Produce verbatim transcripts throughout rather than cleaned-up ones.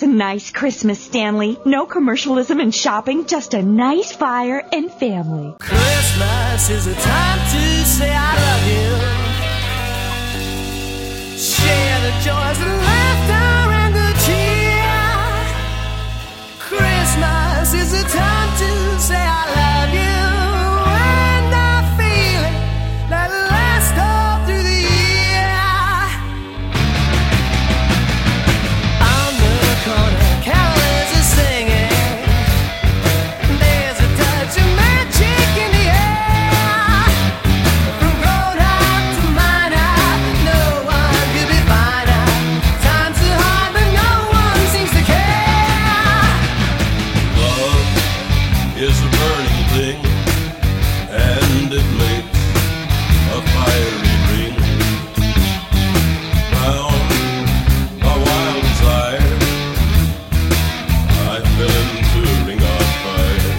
a nice Christmas, Stanley. No commercialism and shopping, just a nice fire and family. Christmas is a time to say I love you. Share the joys and laughter and the cheer. Christmas is a time to say I love you. And I feel it that lasts all through the year. On the corner, carolers are singing. There's a touch of magic in the air. From grown up to minor, no one could be finer. Times are hard, but no one seems to care. Love is a burning thing, and it makes a fiery ring. Round a wild desire, I fell into a ring of fire.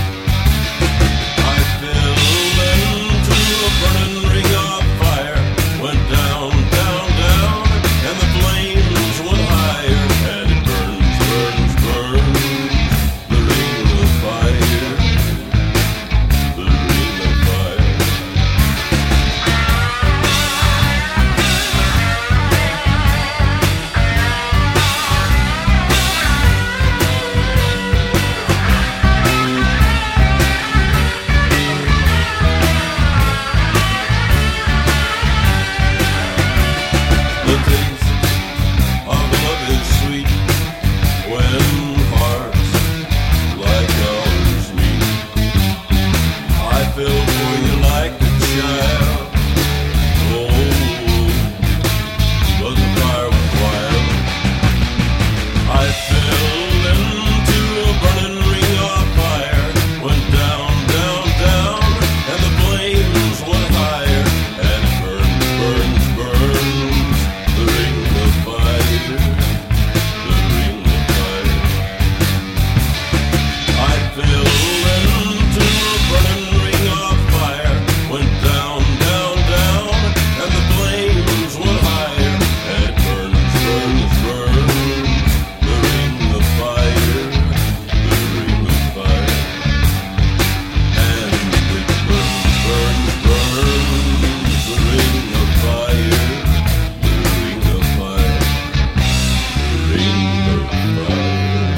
I fell into a burning ring of fire. Went down, down, down, and the flames went higher. And it burns, burns, burns, the ring of fire, the ring of fire. The taste of love is sweet when hearts like ours meet. I fell for you like a child. Oh, but the fire was wild. I fell into a burning ring of fire. Went down, down, down, and the flames went higher. And it burns, burns, burns, the ring of fire, the ring of fire. I fell into a burning ring of fire. Went down, down, down, and the flames went higher. And it burns, burns, burns, the ring of fire, the ring of fire. And it burns, burns, burns, the ring of fire, the ring of fire, the ring of fire.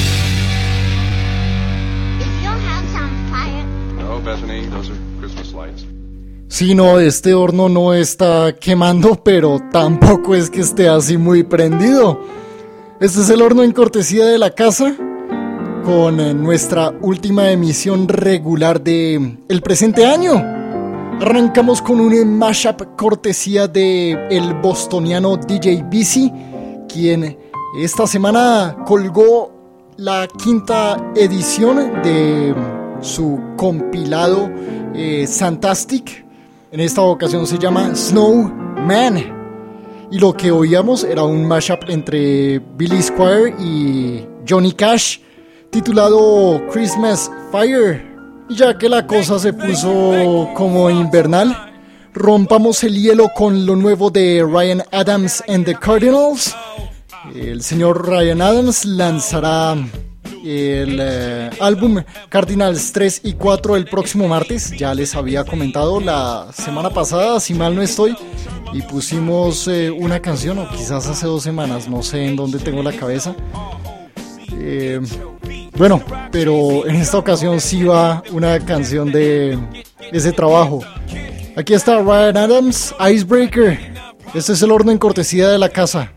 Is your house on fire? No, Bethany, those are Christmas lights. Sí, no, este horno no está quemando, pero tampoco es que esté así muy prendido. Este es el horno en cortesía de la casa, con eh, nuestra última emisión regular de el presente año. Arrancamos con un mashup cortesía de el bostoniano D J Busy, quien esta semana colgó la quinta edición de su compilado eh, Santastic. En esta ocasión se llama Snowman. Y lo que oíamos era un mashup entre Billy Squier y Johnny Cash, titulado Christmas Fire. Y ya que la cosa se puso como invernal, rompamos el hielo con lo nuevo de Ryan Adams and the Cardinals. El señor Ryan Adams lanzará el eh, álbum Cardinals tres y cuatro el próximo martes. Ya les había comentado la semana pasada, si mal no estoy, y pusimos eh, una canción, o quizás hace dos semanas, no sé en dónde tengo la cabeza. Eh, bueno, pero en esta ocasión sí va una canción de ese trabajo. Aquí está Ryan Adams, Icebreaker. Este es el horno en cortesía de la casa.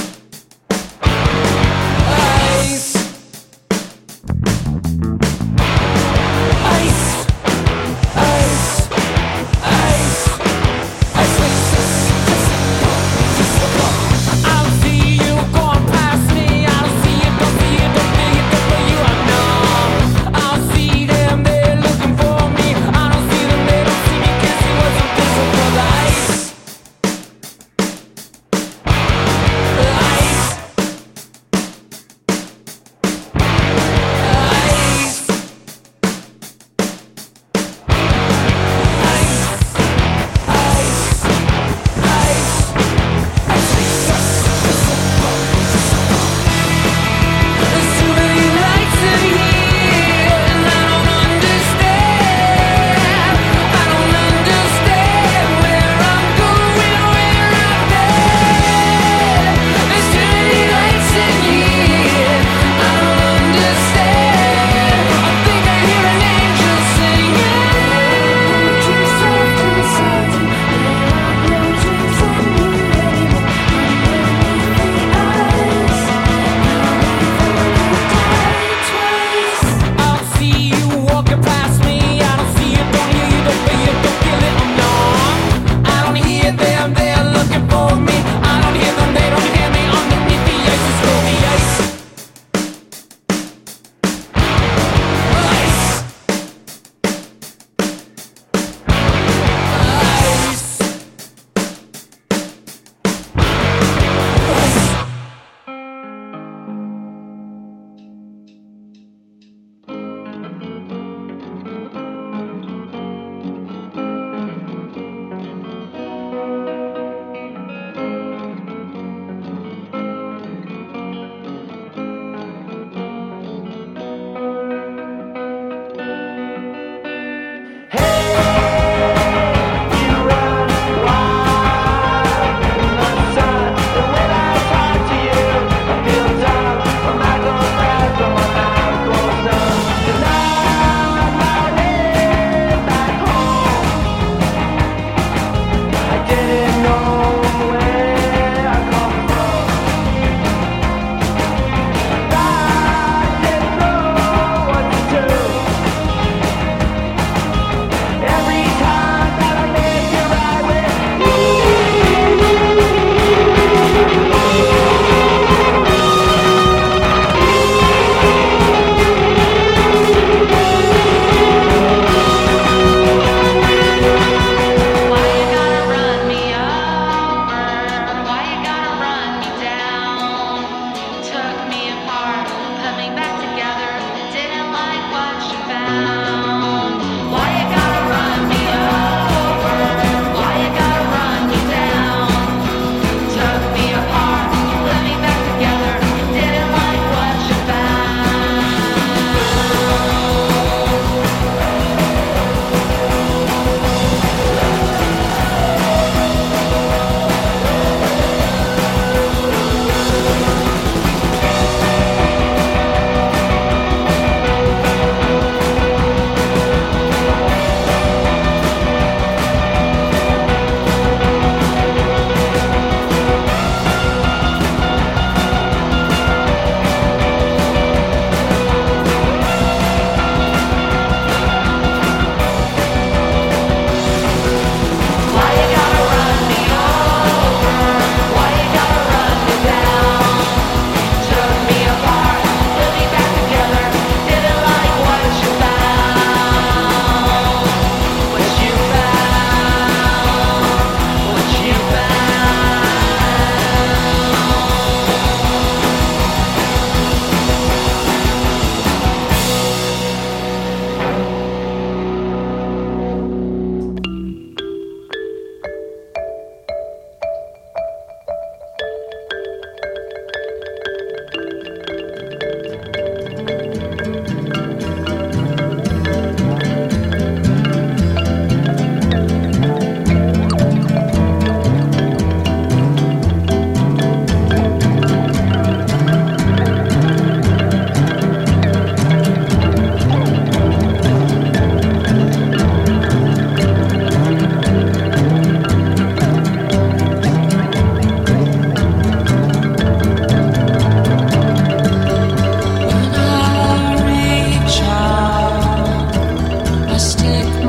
Ice.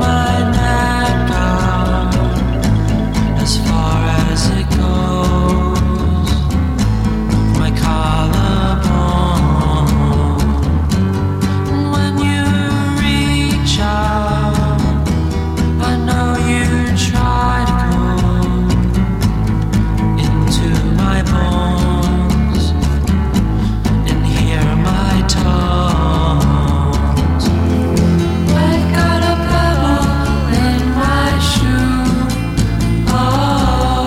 my neck out as far as it goes, my collarbone. And when you reach out, I know you try to go into my bones and hear my tones. I got a pebble in my shoe. Oh,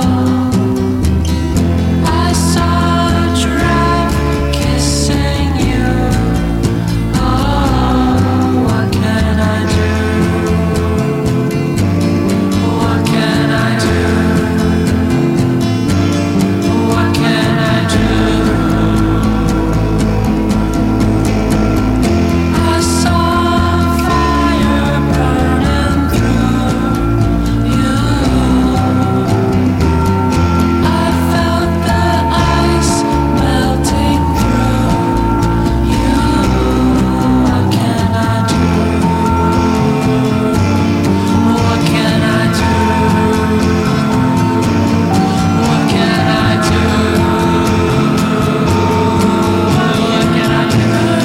I saw a giraffe kissing you. Oh, what can I do? What can I do? What can I do? I saw fire burning through you. I felt the ice melting through you. What can I do? What can I do? What can I do? What can I do?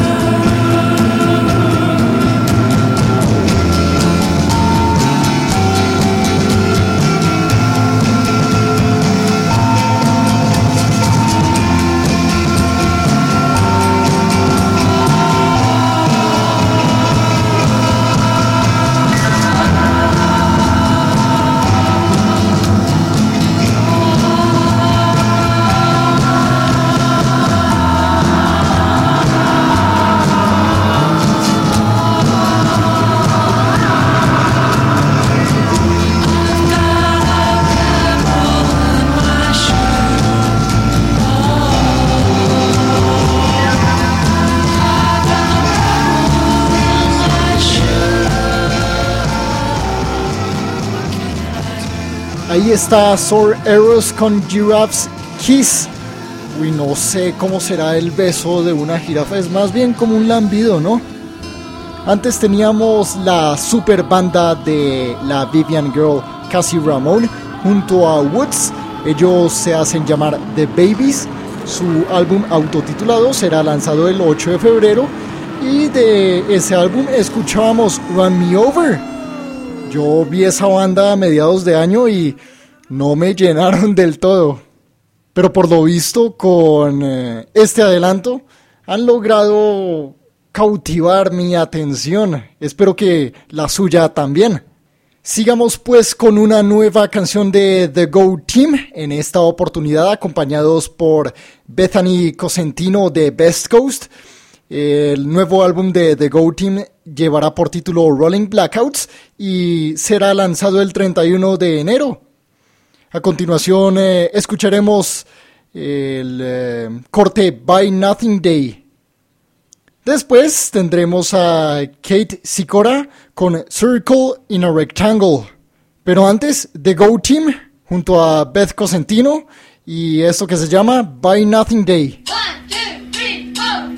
Ahí está Sour Eros con Giraffe's Kiss. Uy, no sé cómo será el beso de una jirafa, es más bien como un lambido, ¿no? Antes teníamos la super banda de la Vivian Girl, Cassie Ramone, junto a Woods. Ellos se hacen llamar The Babies. Su álbum autotitulado será lanzado el ocho de febrero. Y de ese álbum escuchábamos Run Me Over. Yo vi esa banda a mediados de año y no me llenaron del todo. Pero por lo visto, con eh, este adelanto, han logrado cautivar mi atención. Espero que la suya también. Sigamos pues con una nueva canción de The Go Team, en esta oportunidad acompañados por Bethany Cosentino de Best Coast. El nuevo álbum de The Go Team llevará por título Rolling Blackouts y será lanzado el treinta y uno de enero. A continuación eh, escucharemos el eh, corte By Nothing Day. Después tendremos a Kate Sikora con Circle in a Rectangle. Pero antes, The Go Team junto a Beth Cosentino y esto que se llama By Nothing Day. One, two, three, four.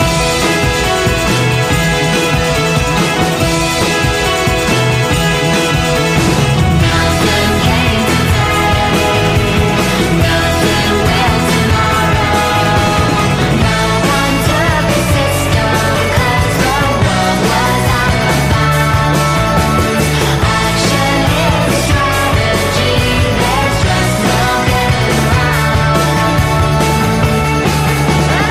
Strategy, there's just no getting around.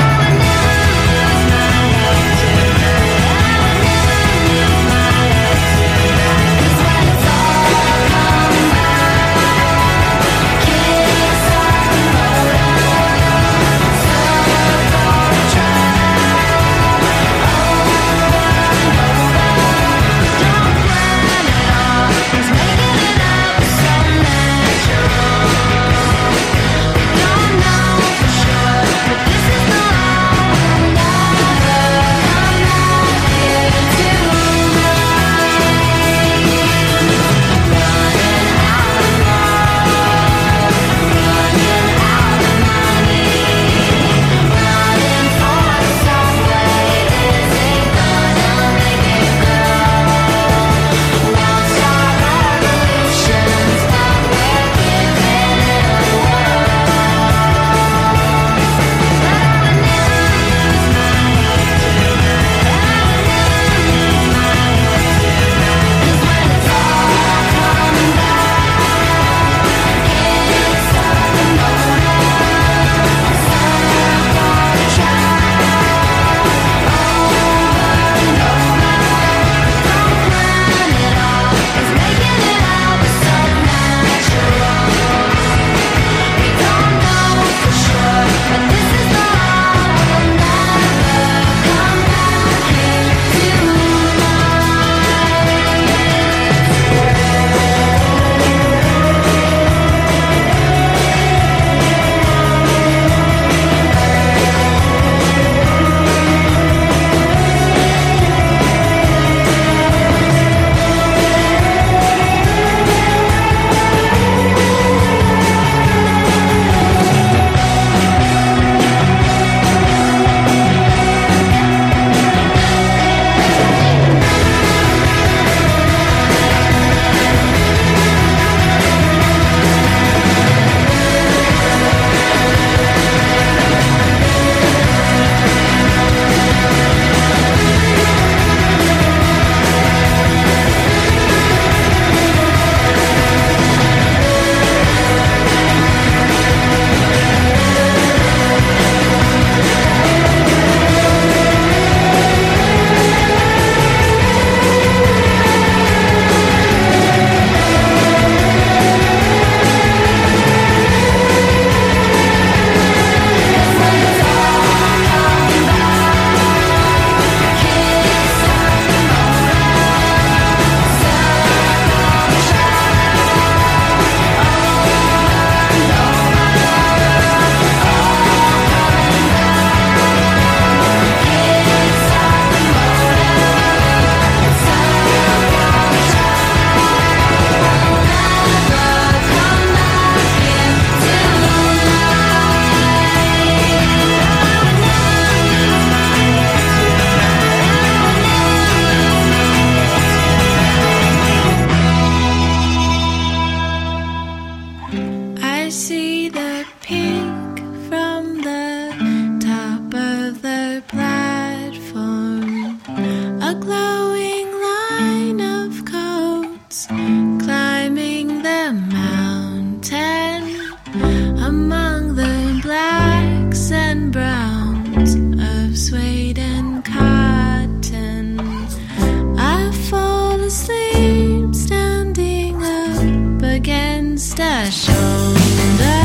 against a shoulder.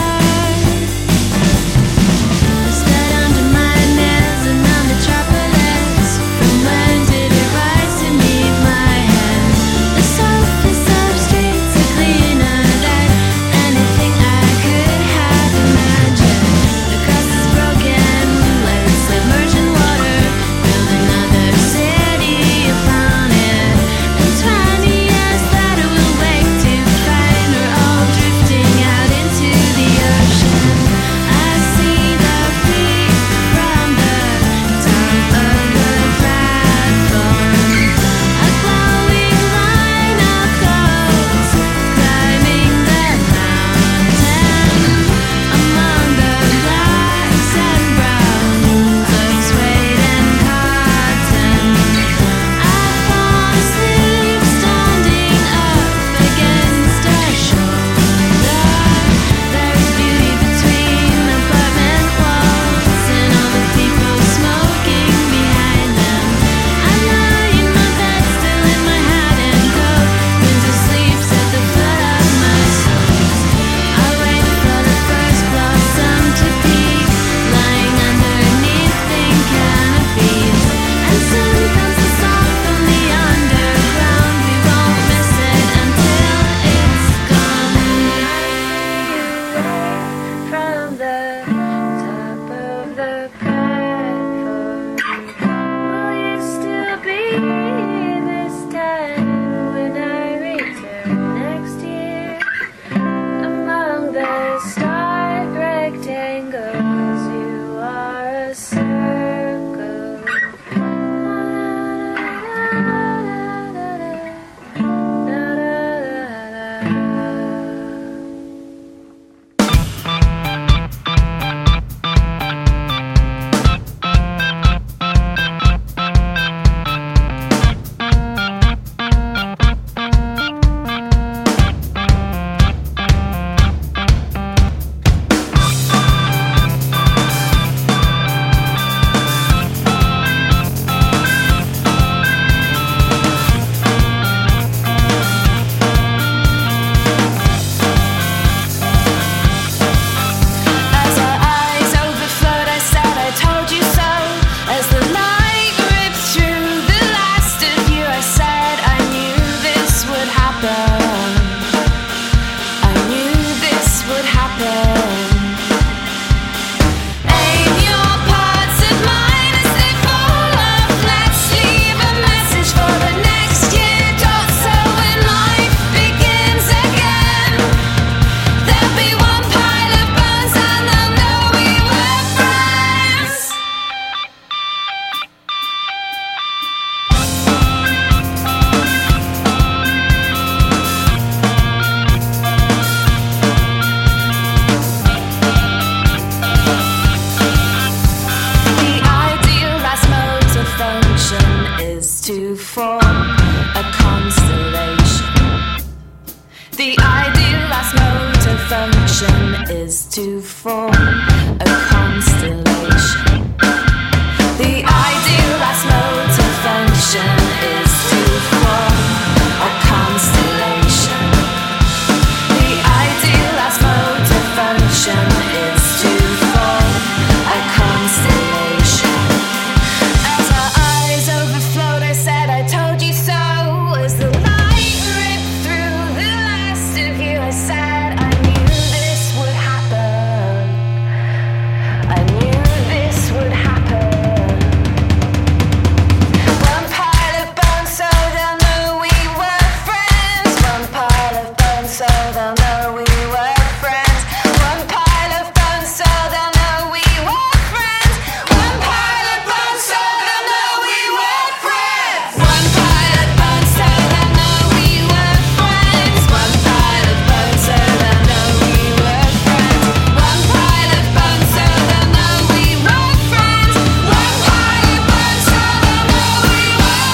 I stared under my nails and under chocolates. From when did it rise to meet my head? The surface of streets are cleaner than anything I could have imagined. The crust is broken, let it submerge in water. Build another city upon it. In twenty years that it will wake to find we're all drifting out into the ocean. I see the fleet from the top of the platform. A glowing line of coats climbing the mountain. Among the blacks and browns of suede and cotton, I fall asleep standing up against a shoulder. There's beauty between apartment walls and all the people smoking behind them. I lie in my bed, still in my hat and coat. Winter sleeps at the foot of my soles. I wait for the first blossom to peak, lying underneath pink canopies. And soon comes the song from the underground. We won't miss it until it's gone. From the top of the platform, will you still be here this time when I return next year? Among the stark rectangles, you are a circle. As our eyes overflowed, I said, I told you so. As the light ripped through the last of you, I said, I knew this would happen. I knew this would happen. Aim your parts at mine as they fall off. Let's leave a message for the next year. Don't so when life begins again, there'll be one pile of bones and they'll know we were friends. The ideal last mode of function is to form a constellation. The ideal last mode of function is to form a constellation. The ideal last mode of function is to form a constellation. The ideal last mode of function is to form a constellation. As our eyes overflowed, I said, I told you so. As the light ripped through the last of you, I said, I knew this would happen. I knew this would happen. One pile of bones so they'll know we were friends. One pile of bones so they'll know we were friends. One pile of bones so they'll know we were friends. One pile of bones so they'll know we were friends. One pile of bones so they'll know we were friends. One pile of bones so they'll know we were friends. One pile of bones so they'll know we were friends. One pile of bones so they'll know we were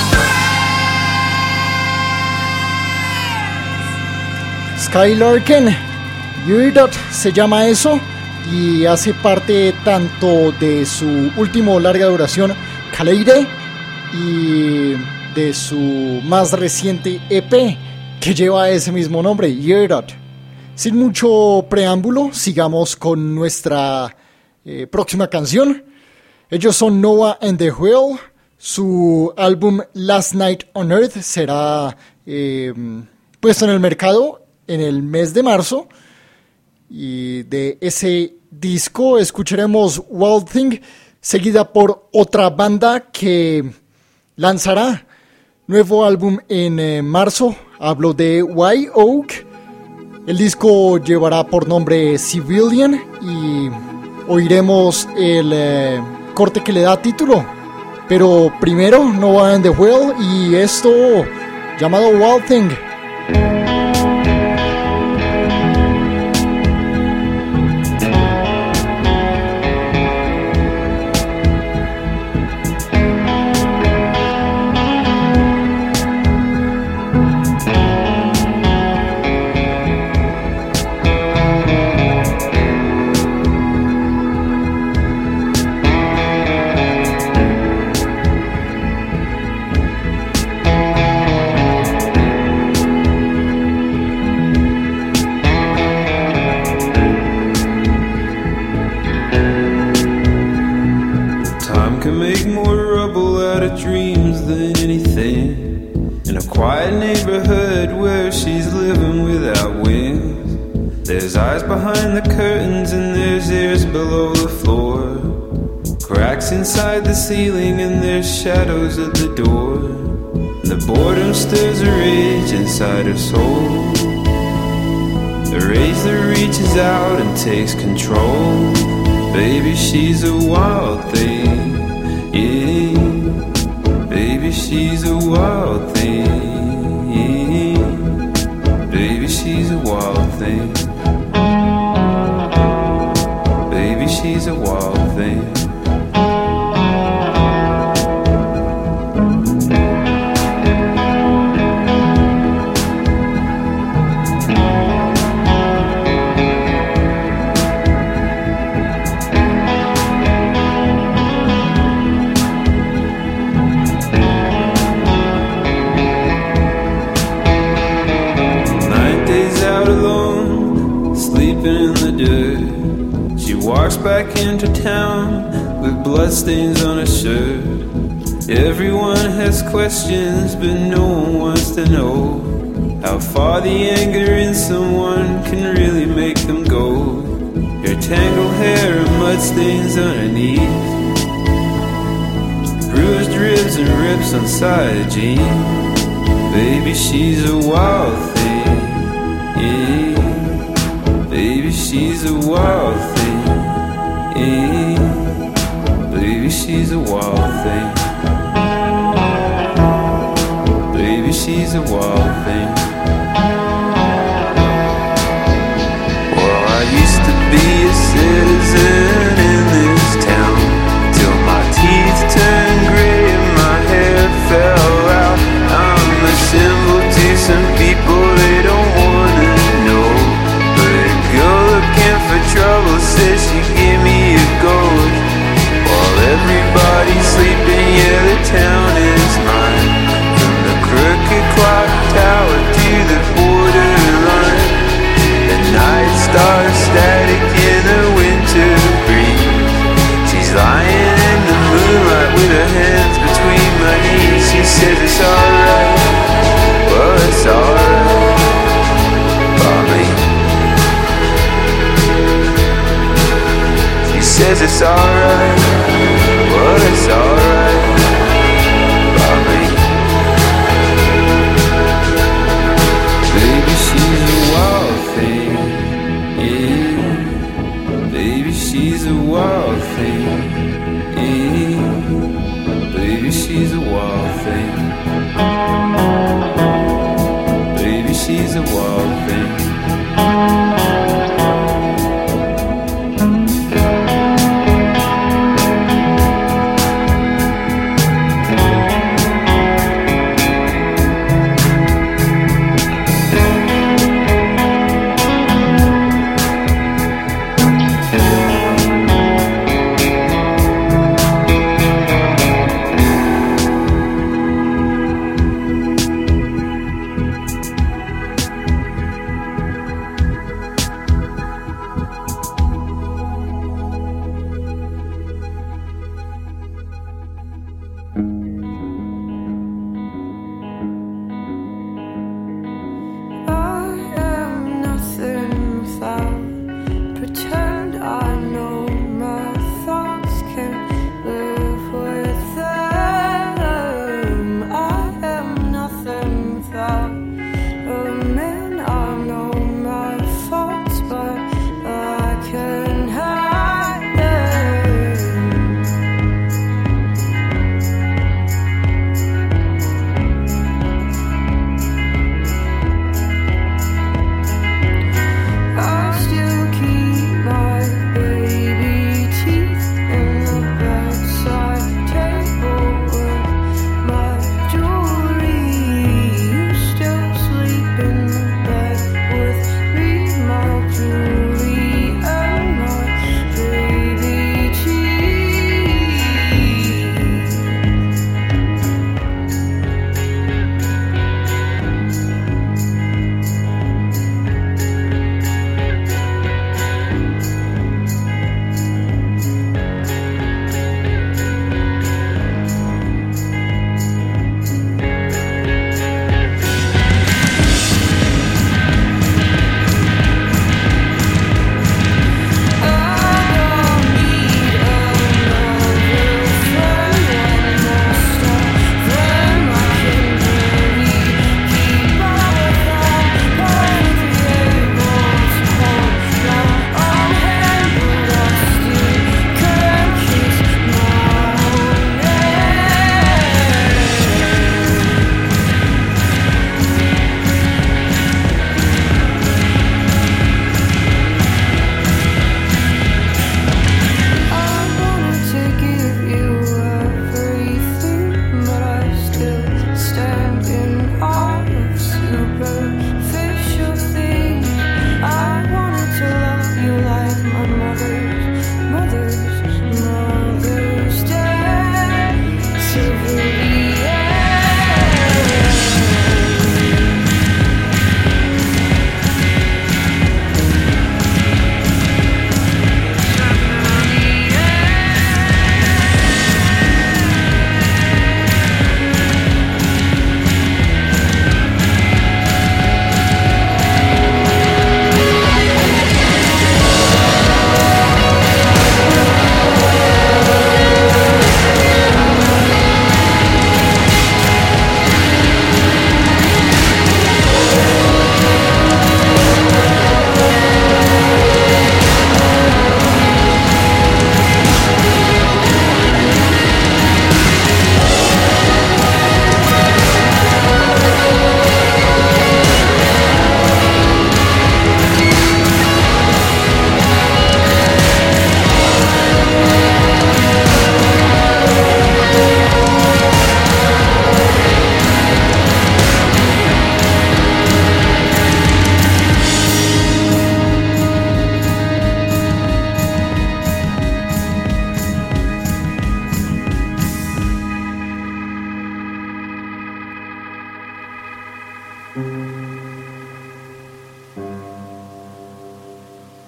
friends. Skylarken, Iridot se llama eso y hace parte tanto de su último larga duración, Kaleide, y de su más reciente E P que lleva ese mismo nombre, Iridot. Sin mucho preámbulo, sigamos con nuestra eh, próxima canción. Ellos son Noah and the Whale. Su álbum Last Night on Earth será eh, puesto en el mercado en el mes de marzo. Y de ese disco escucharemos Wild Thing, seguida por otra banda que lanzará nuevo álbum en eh, marzo. Hablo de White Oak. El disco llevará por nombre Civilian y oiremos el eh, corte que le da título. Pero primero Noah and the Whale y esto llamado Wild Thing. Inside the ceiling and there's shadows at the door. The boredom stirs a rage inside her soul, a rage that reaches out and takes control. Baby, she's a wild thing, yeah. Baby, she's a wild thing, yeah. Baby, she's a wild thing. Baby, she's a wild thing. Walks back into town with bloodstains on her shirt. Everyone has questions, but no one wants to know how far the anger in someone can really make them go. Her tangled hair and mud stains underneath, bruised ribs and rips on side jeans. Baby, she's a wild thing, yeah. Baby, she's a wild thing. Baby, she's a wild thing. Baby, she's a wild thing. Well, I used to be a citizen in this town, till my teeth turned gray and my hair fell out. I'm a symbol to some people they don't wanna know, but a girl looking for trouble says she gave me a ghost. While everybody's sleeping, yeah, the town is mine. From the crooked clock tower to the borderline, the night stars static in the winter breeze. She's lying in the moonlight with her hands between my knees. She says it's alright, well it's alright by me. Says it's alright, well it's alright by me. Baby, she's a wild thing, yeah. Baby, she's a wild thing, yeah. Baby, she's a wild thing. Baby, she's a wild thing.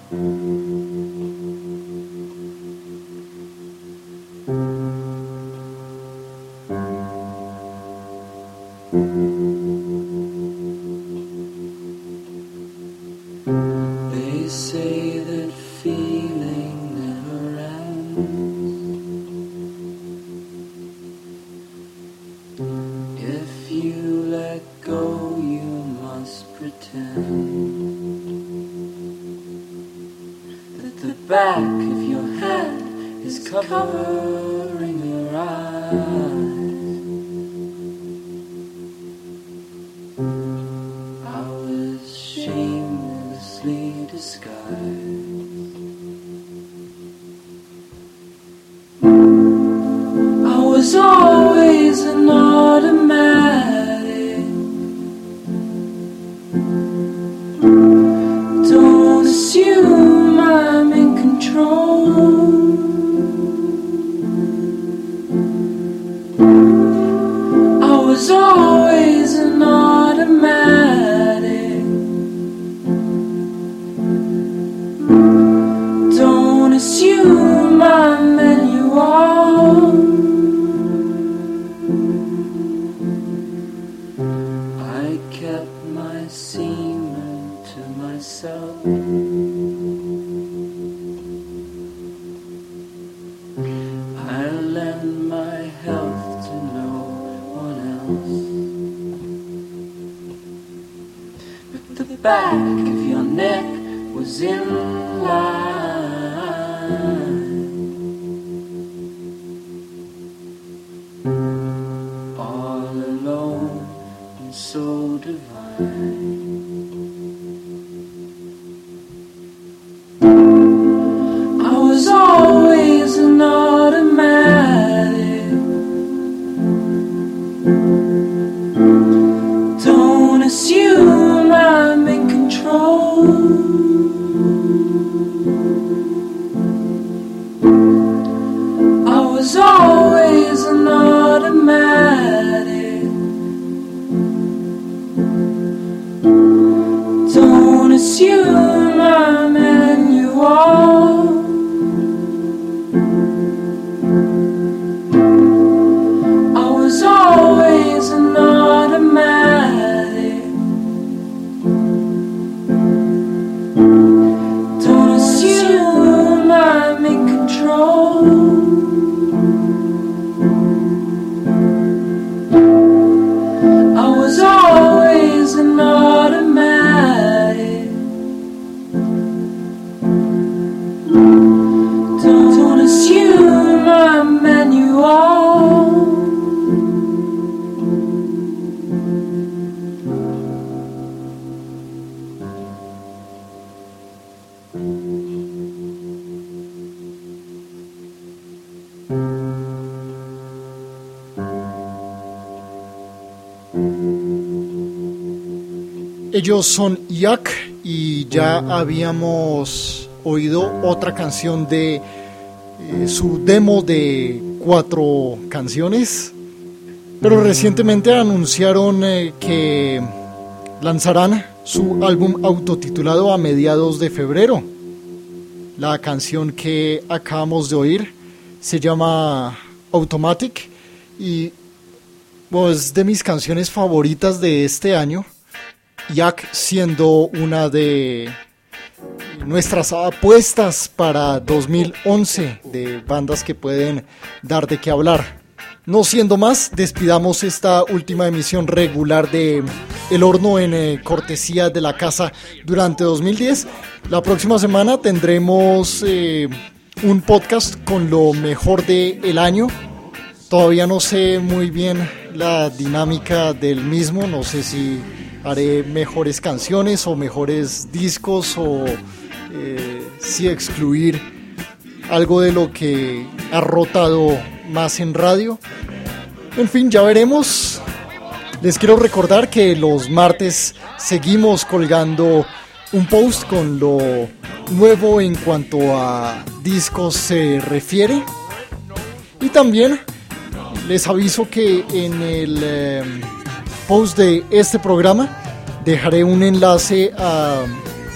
They say that feeling never ends. If you let go, you must pretend that the back of your head is covering your eyes. I was shamelessly disguised. I was always an automatic. Don't assume I'm in control. I was always an automatic. Don't assume I'm manual. I kept my semen to myself. I lend my health to no one else. But the back of your neck was in line. All alone and so divine. I was always an automatic. Don't assume I'm in control. I was always an automatic. Don't assume I'm manual. I was always an automatic. Don't assume I'm in control. I was always an automatic. Don't, don't assume I'm manual. Ellos son Yak y ya habíamos oído otra canción de eh, su demo de cuatro canciones, pero recientemente anunciaron eh, que lanzarán su álbum autotitulado a mediados de febrero. La canción que acabamos de oír se llama Automatic y bueno, es de mis canciones favoritas de este año. Yak siendo una de nuestras apuestas para dos mil once de bandas que pueden dar de qué hablar. No siendo más, despidamos esta última emisión regular de El Horno en eh, cortesía de la casa durante dos mil diez. La próxima semana tendremos eh, un podcast con lo mejor del año. Todavía no sé muy bien la dinámica del mismo, no sé si haré mejores canciones o mejores discos o eh, si excluir algo de lo que ha rotado más en radio. En fin, ya veremos. Les quiero recordar que los martes seguimos colgando un post con lo nuevo en cuanto a discos se refiere. Y también les aviso que en el eh, post de este programa dejaré un enlace a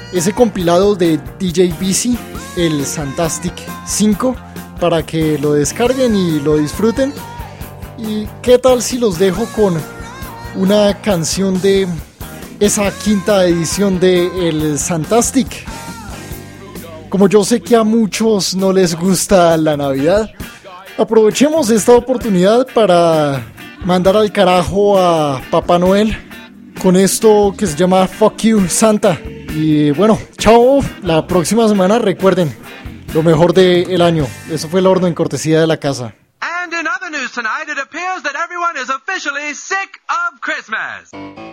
ese compilado de D J Busy, el Santastic cinco, para que lo descarguen y lo disfruten. ¿Y qué tal si los dejo con una canción de esa quinta edición de el Santastic? Como yo sé que a muchos no les gusta la Navidad, aprovechemos esta oportunidad para mandar al carajo a Papá Noel con esto que se llama Fuck You Santa. Y bueno, chao, la próxima semana recuerden lo mejor del año. Eso fue el horno en cortesía de la casa. And in other news tonight, it appears that everyone is officially sick of Christmas.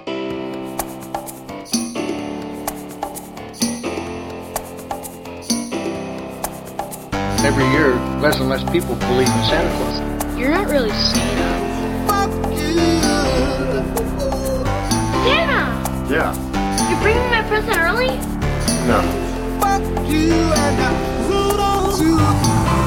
Every year, less and less people believe in Santa Claus. You're not really Santa. Santa! Yeah. You're bringing my present early? No. Fuck you and I hold on to